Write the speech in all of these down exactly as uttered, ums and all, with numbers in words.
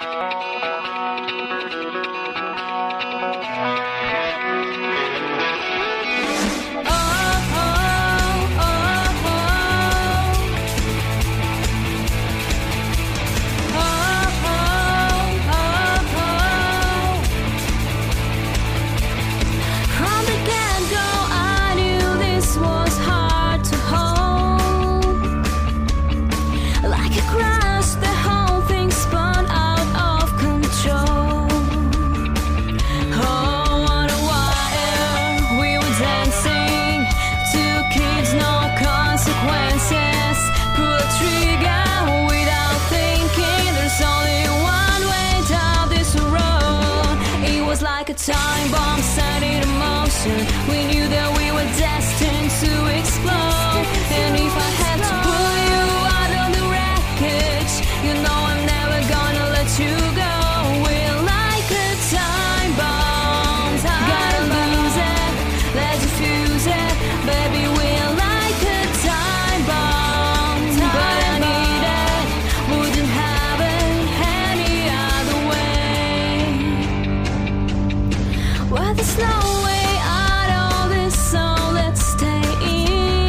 Like a time bomb set in motion, we knew that we were destined to explode. And if I had to pull you out of the wreckage, you know I'm never gonna let you go. We're like a time bomb, time gotta lose it, let's defuse it, baby. We're like a time bomb, time but I need it, wouldn't have it any other way. Well, there's no way out of this, so let's stay in.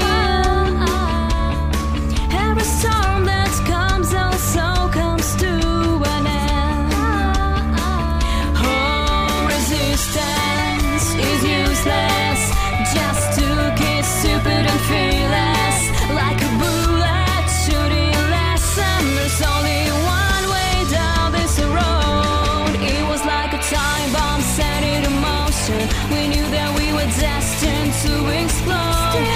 Every storm that comes also comes to an end. Oh, resistance is useless, just to get stupid and fearless. Like a bullet shooting less, and there's only one way down this road. It was like a time bomb set in motion, we knew that we were destined to explode.